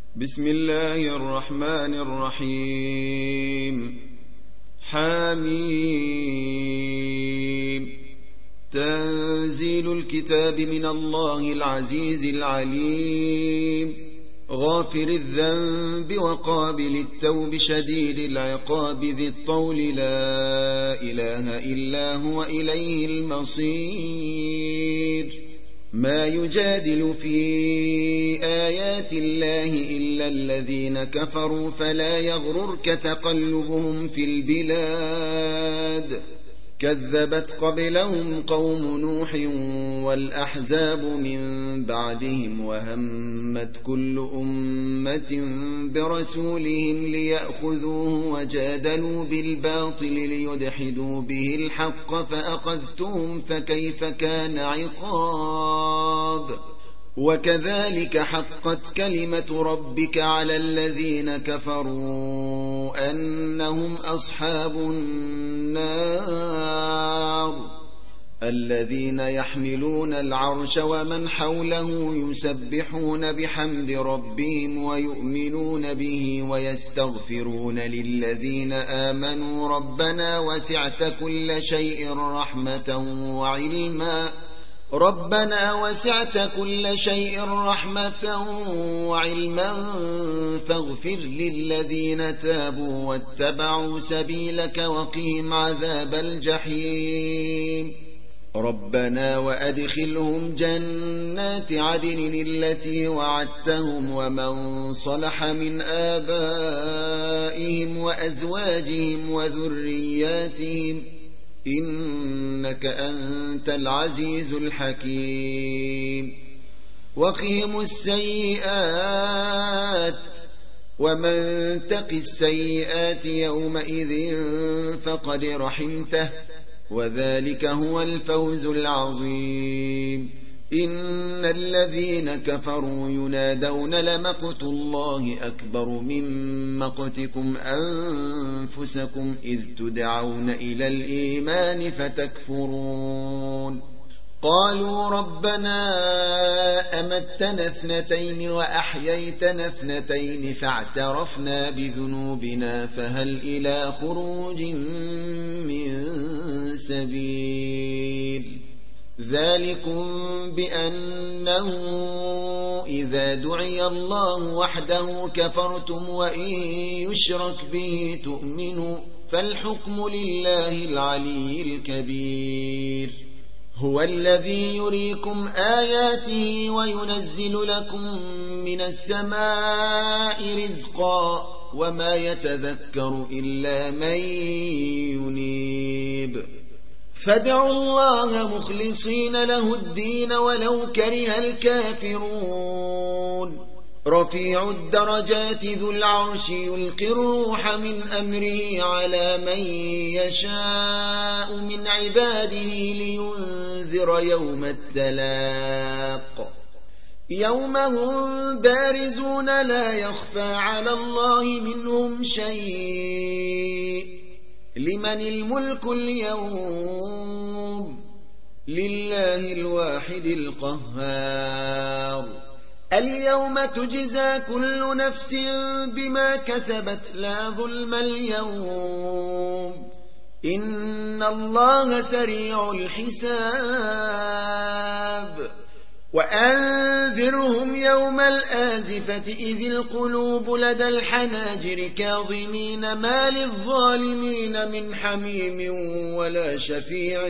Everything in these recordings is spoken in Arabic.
بسم الله الرحمن الرحيم. حميم. تنزيل الكتاب من الله العزيز العليم، غافر الذنب وقابل التوب شديد العقاب ذي الطول، لا إله إلا هو إليه المصير. ما يجادل في آيات الله إلا الذين كفروا، فلا يغررك تقلبهم في البلاد. كذبت قبلهم قوم نوح والأحزاب من بعدهم، وهمت كل أمة برسولهم ليأخذوه، وجادلوا بالباطل ليدحدوا به الحق، فأخذتهم فكيف كان عقاب. وكذلك حقت كلمة ربك على الذين كفروا أنهم أصحاب النار. الذين يحملون العرش ومن حوله يسبحون بحمد ربهم ويؤمنون به ويستغفرون للذين آمنوا ربنا وسعت كل شيء رحمة وعلما فاغفر للذين تابوا واتبعوا سبيلك وقهم عذاب الجحيم. ربنا وأدخلهم جنات عدن التي وعدتهم ومن صلح من آبائهم وأزواجهم وذرياتهم، إنك أنت العزيز الحكيم. وقهم السيئات، ومن تق السيئات يومئذ فقد رحمته، وذلك هو الفوز العظيم. إن الذين كفروا ينادون لمقت الله أكبر من مقتكم أنفسكم إذ تدعون إلى الإيمان فتكفرون. قالوا ربنا أمتنا اثنتين وأحييتنا اثنتين فاعترفنا بذنوبنا فهل إلى خروج من سبيل. ذلكم بأنه إذا دعي الله وحده كفرتم، وإن يشرك به تؤمنوا، فالحكم لله العلي الكبير. هو الذي يريكم آياته وينزل لكم من السماء رزقا، وما يتذكر إلا من ينيب. فادعوا الله مخلصين له الدين ولو كره الكافرون. رفيع الدرجات ذو العرش يلقي الروح من أمره على من يشاء من عباده لينذر يوم التلاق. يوم هم بارزون لا يخفى على الله منهم شيء. لمن الملك اليوم؟ لله الواحد القهار. اليوم تجزى كل نفس بما كسبت لا ظلم اليوم، إن الله سريع الحساب. وأنذرهم يوم الآزفة إذ القلوب لدى الحناجر كاظمين ما للظالمين من حميم ولا شفيع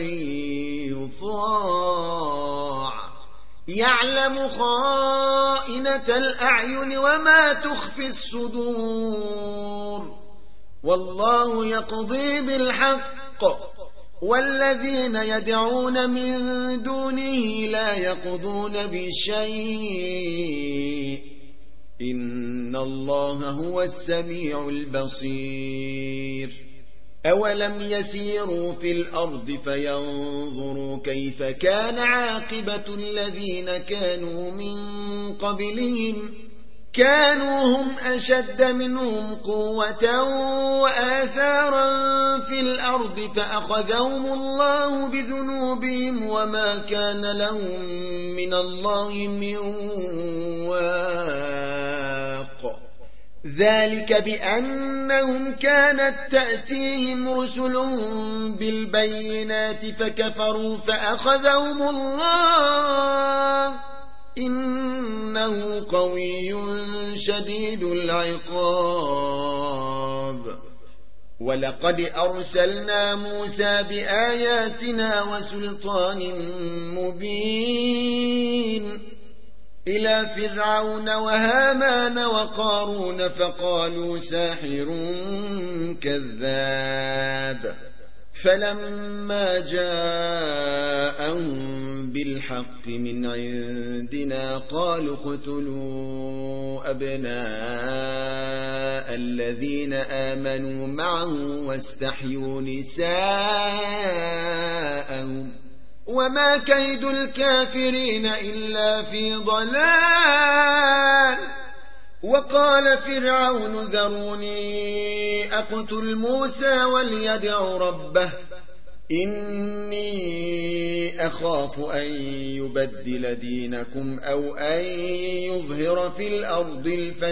يطاع. يعلم خائنة الأعين وما تخفي الصدور، والله يقضي بالحق، والذين يدعون من دونه لا يقضون بشيء، إن الله هو السميع البصير. أولم يسيروا في الأرض فينظروا كيف كان عاقبة الذين كانوا من قبلهم، كانوا هم أشد منهم قوة وآثارا في الأرض فأخذهم الله بذنوبهم وما كان لهم من الله من واق. ذلك بأنهم كانت تأتيهم رسل بالبينات فكفروا فأخذهم الله إنه قوي شديد العقاب ولقد أرسلنا موسى بآياتنا وسلطان مبين إلى فرعون وهامان وقارون فقالوا ساحر كذاب فلما جاءهم بالحق من عندنا قالوا اقتلوا أبناء الذين آمنوا معه واستحيوا نساءهم وما كيد الكافرين إلا في ضلال وقال فرعون ذروني أقتل موسى وليدع ربه إني أخاف أن يبدل دينكم أو أن يظهر في الأرض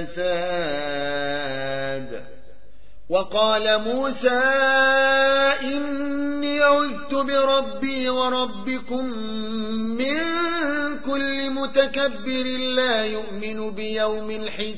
الفساد وقال موسى إني عذت بربي وربكم من كل متكبر لا يؤمن بيوم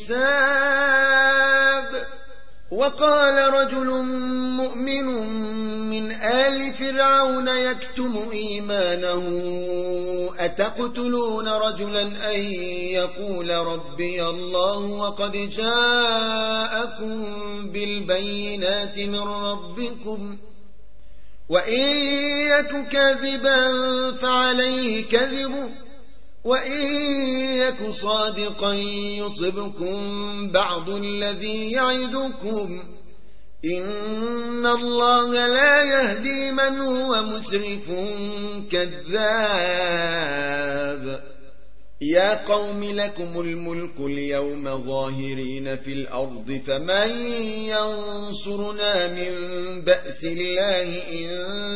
الحساب وقال رجل مؤمن من آل فرعون يكتم إيمانه أتقتلون رجلا أن يقول ربي الله وقد جاءكم بالبينات من ربكم وإن يك كاذبا فعليه كذبه وإن يك صادقا يصبكم بعض الذي يعدكم إن الله لا يهدي من هو مسرف كذاب يا قوم لكم الملك اليوم ظاهرين في الأرض فمن ينصرنا من بأس الله إن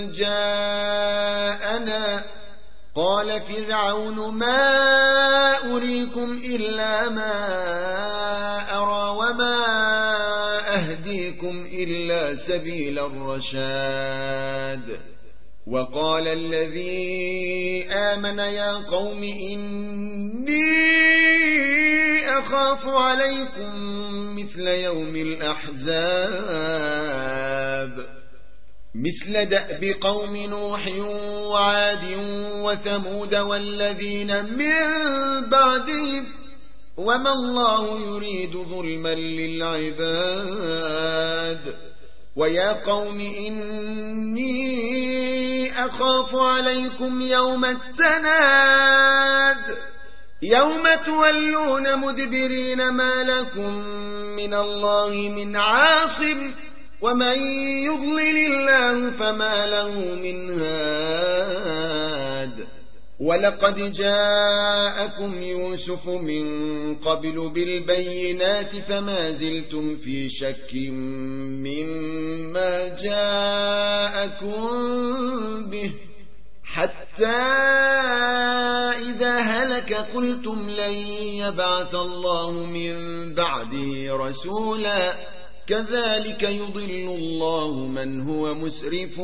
جاءنا قال فرعون ما أريكم إلا ما أرى وما أهديكم إلا سبيل الرشاد وقال الذي آمن يا قوم إني أخاف عليكم مثل يوم الأحزاب مثل دأب قوم نوح وعاد وثمود والذين من بعدهم وما الله يريد ظلما للعباد ويا قوم إني أخاف عليكم يوم التناد يوم تولون مدبرين ما لكم من الله من عاصم ومن يضلل الله فما له من هاد ولقد جاءكم يوسف من قبل بالبينات فما زلتم في شك مما جاءكم به حتى إذا هلك قلتم لن يبعث الله من بعده رسولا كذلك يضل الله من هو مسرف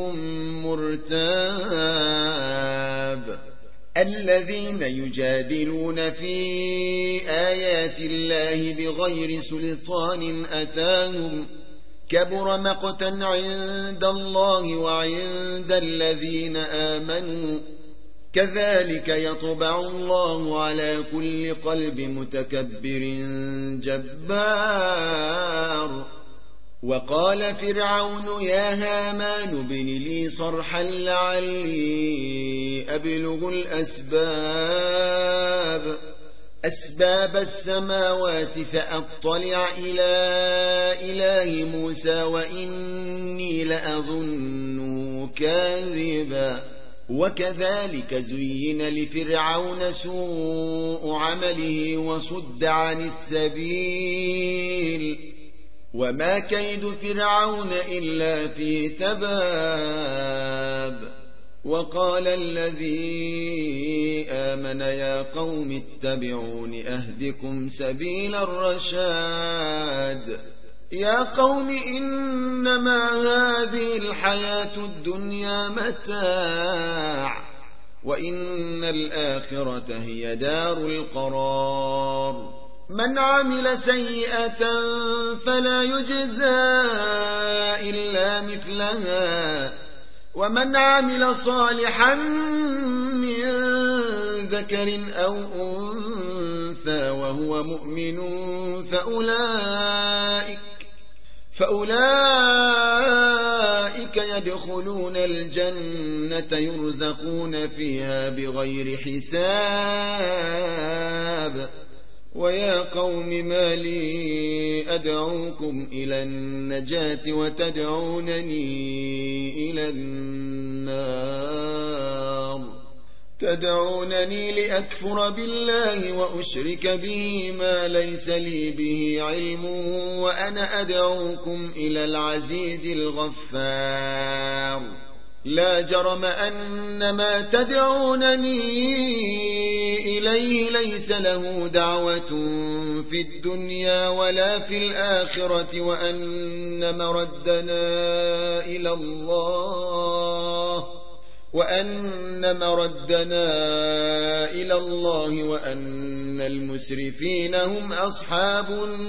مرتاب الذين يجادلون في آيات الله بغير سلطان أتاهم كبر مقتا عند الله وعند الذين آمنوا كذلك يطبع الله على كل قلب متكبر جبار وقال فرعون يا هامان ابن لي صرحا لعلي أبلغ أسباب السماوات فأطلع إلى إله موسى وإني لأظنه كاذبا وكذلك زين لفرعون سوء عمله وصد عن السبيل وما كيد فرعون إلا في تباب وقال الذي آمن يا قوم اتبعون أهدكم سبيل الرشاد يا قوم إنما هذه الحياة الدنيا متاع وإن الآخرة هي دار القرار من عمل سيئة فلا يجزى إلا مثلها ومن عمل صالحا من ذكر أو أنثى وهو مؤمن فأولئك يدخلون الجنة يرزقون فيها بغير حساب ويا قوم ما لي أدعوكم إلى النجاة وتدعونني إلى النار تدعونني لأكفر بالله وأشرك به ما ليس لي به علم وأنا أدعوكم إلى العزيز الغفار لا جرم أن ما تدعونني إليه ليس له دعوة في الدنيا ولا في الآخرة وأن مردنا إلى الله وأن المسرفين هم أصحاب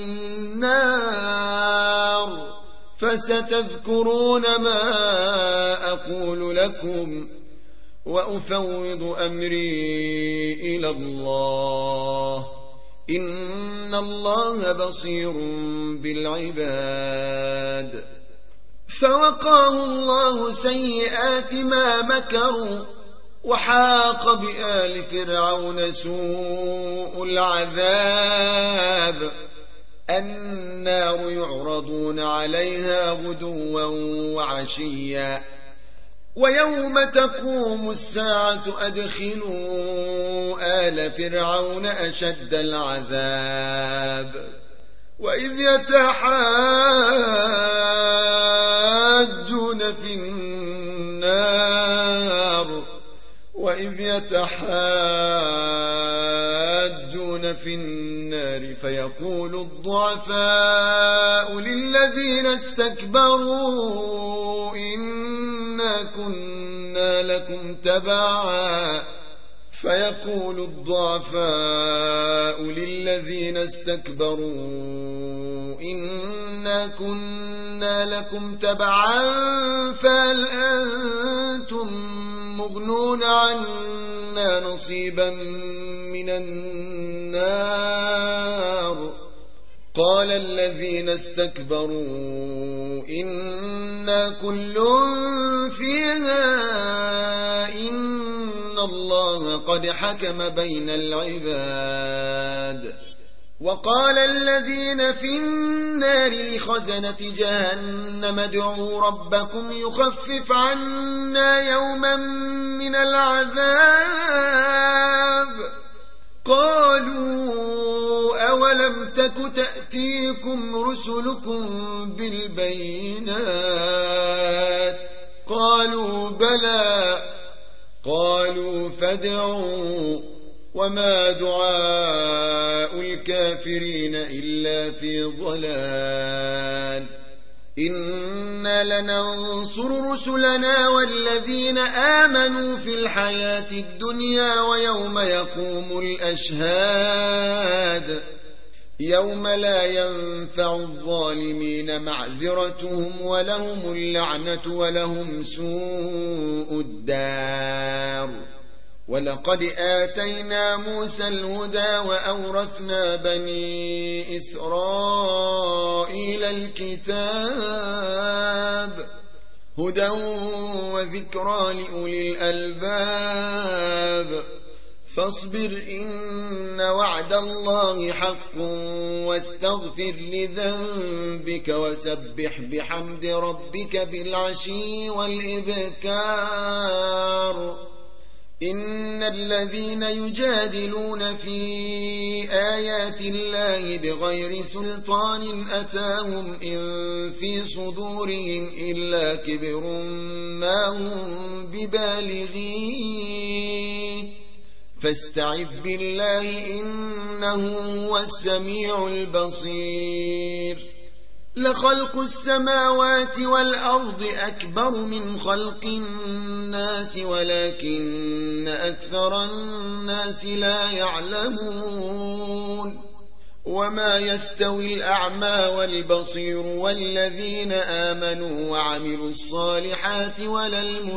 النار فستذكرون ما أقول لكم وأفوض أمري إلى الله إن الله بصير بالعباد فوقاه الله سيئات ما مكروا وحاق بآل فرعون سوء العذاب النار يعرضون عليها غدوا وعشيا ويوم تقوم الساعة أدخلوا آل فرعون أشد العذاب وإذ يتحاجون في النار فيقول الضعفاء للذين استكبروا إنا كنا لكم تبعا فهل أنتم مغنون عنا نصيبا من النار قال الذين استكبروا إنا كل فيها إن الله قد حكم بين العباد وقال الذين في النار لخزنة جهنم ادعوا ربكم يخفف عنا يوما من العذاب قالوا أولم تك تأتيكم رسلكم بالبينات قالوا بلى قالوا فادعوا وما دعاء الكافرين إلا في ضلال إنا لننصر رسلنا والذين آمنوا في الحياة الدنيا ويوم يقوم الأشهاد يوم لا ينفع الظالمين معذرتهم ولهم اللعنة ولهم سوء الدار ولقد آتينا موسى الهدى وأورثنا بني إسرائيل الكتاب هدى وذكرى لأولي الألباب فاصبر إن وعد الله حق واستغفر لذنبك وسبح بحمد ربك بالعشي والإبكار إن الذين يجادلون في آيات الله بغير سلطان أتاهم إن في صدورهم إلا كبر ما هم ببالغيه فاستعذ بالله إنه هو السميع البصير لخلق السماوات والأرض أكبر من خلق الناس ولكن أكثر الناس لا يعلمون وما يستوي الأعمى والبصير والذين آمنوا وعملوا الصالحات ولا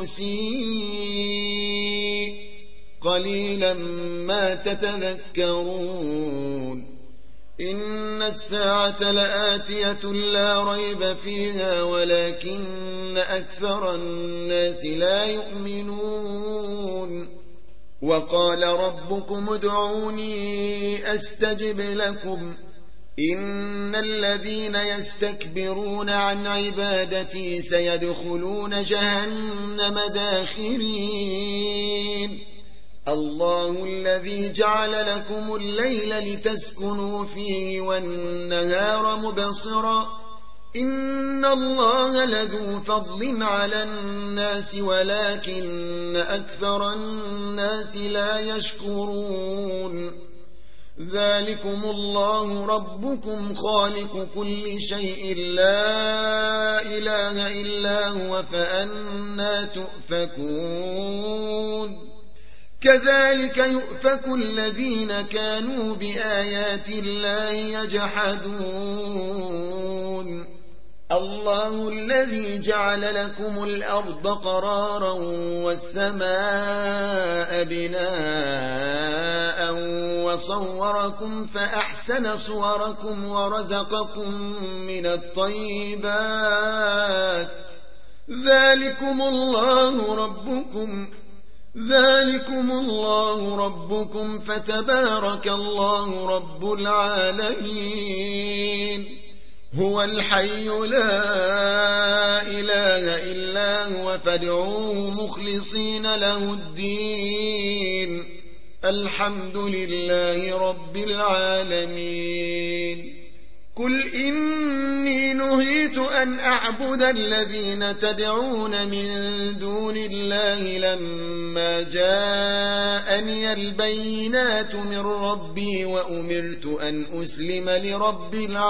المسيء قليلا ما تتذكرون إن الساعة لآتية لا ريب فيها ولكن أكثر الناس لا يؤمنون وقال ربكم ادعوني أستجب لكم إن الذين يستكبرون عن عبادتي سيدخلون جهنم داخرين الله الذي جعل لكم الليل لتسكنوا فيه والنهار مبصرا إن الله لذو فضل على الناس ولكن أكثر الناس لا يشكرون ذلكم الله ربكم خالق كل شيء لا إله إلا هو فأنى تؤفكون كذلك يؤفك الذين كانوا بآيات الله يجحدون الله الذي جعل لكم الأرض قرارا والسماء بناء وصوركم فأحسن صوركم ورزقكم من الطيبات ذلكم الله ربكم فتبارك الله رب العالمين هو الحي لا إله إلا هو فادعوه مخلصين له الدين الحمد لله رب العالمين قل إني نهيت أن أعبد الذين تدعون من دون الله لما جاءني البينات من ربي وأمرت أن أسلم لرب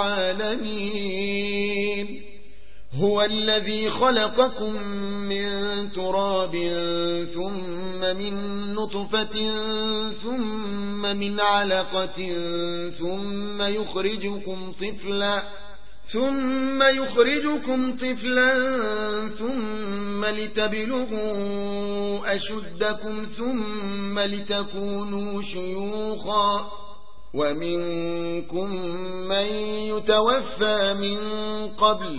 العالمين هو الذي خلقكم من تراب ثم من نطفة ثم من علقة ثم يخرجكم طفلا ثم لتبلغوا أشدكم ثم لتكونوا شيوخا ومنكم من يتوفى من قبل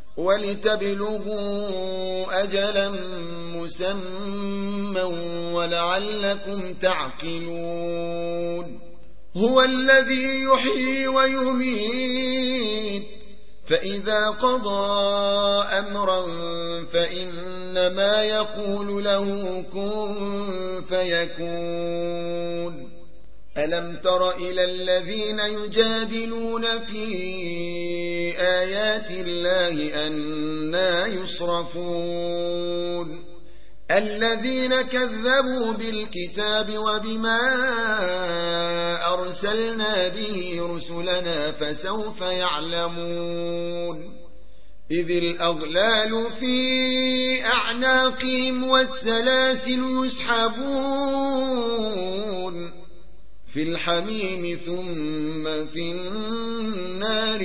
ولتبلغوا أجلا مسمى ولعلكم تعقلون هو الذي يحيي ويميت فإذا قضى أمرا فإنما يقول له كن فيكون ألم تر إلى الذين يجادلون في آيات الله أنى يصرفون الذين كذبوا بالكتاب وبما أرسلنا به رسلنا فسوف يعلمون إذ الأغلال في أعناقهم والسلاسل يسحبون في الحميم ثم في النار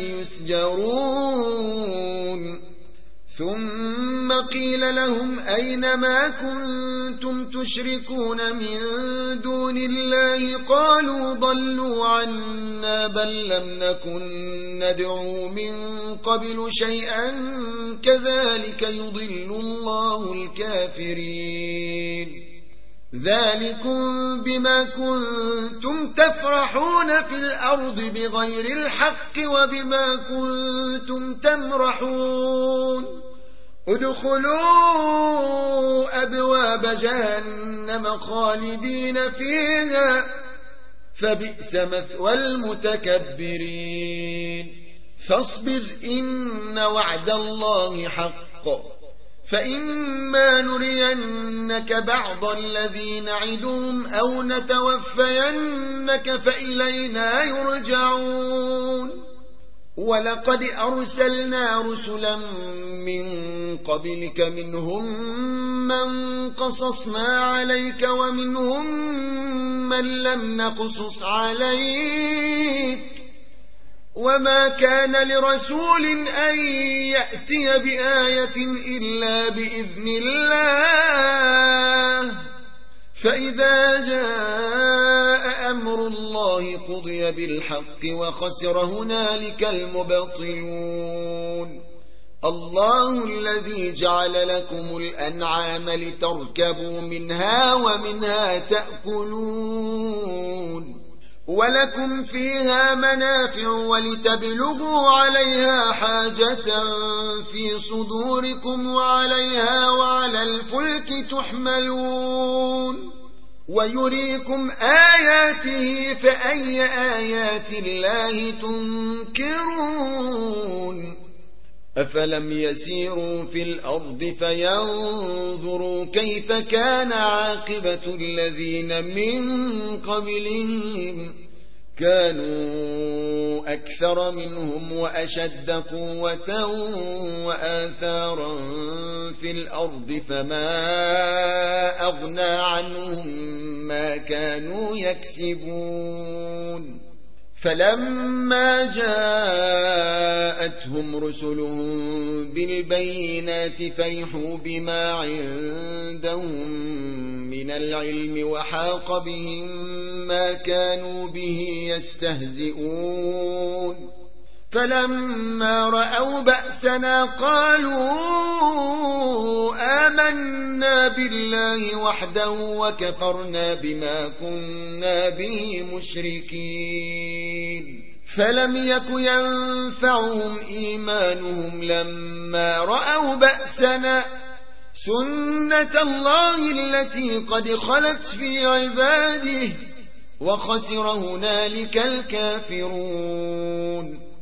يسجرون ثم قيل لهم أين ما كنتم تشركون من دون الله قالوا ضلوا عنا بل لم نكن ندعو من قبل شيئا كذلك يضل الله الكافرين ذلكم بما كنتم تفرحون في الأرض بغير الحق وبما كنتم تمرحون ادخلوا أبواب جهنم خالدين فيها فبئس مثوى المتكبرين فاصبر إن وعد الله حق فإما نرينك بعض الذي نعدهم أو نتوفينك فإلينا يرجعون ولقد أرسلنا رسلا من قبلك منهم من قصصنا عليك ومنهم من لم نقصص عليك وما كان لرسول أن يأتي بآية إلا بإذن الله فإذا جاء أمر الله قضي بالحق وخسر هنالك المبطلون الله الذي جعل لكم الأنعام لتركبوا منها ومنها تأكلون ولكم فيها منافع ولتبلغوا عليها حاجة في صدوركم وعليها وعلى الفلك تحملون ويريكم آياته فأي آيات الله تنكرون أفلم يسيروا في الأرض فينظروا كيف كان عاقبة الذين من قبلهم كانوا أكثر منهم وأشد قوة وآثارا في الأرض فما أغنى عنهم ما كانوا يكسبون فلما جاءتهم رسلهم بالبينات فرحوا بما عندهم من العلم وحاق بهم ما كانوا به يستهزئون فلما رأوا بأسنا قالوا آمنا بالله وحده وكفرنا بما كنا به مشركين فلم يك ينفعهم إيمانهم لما رأوا بأسنا سنة الله التي قد خلت في عباده وخسر هنالك الكافرون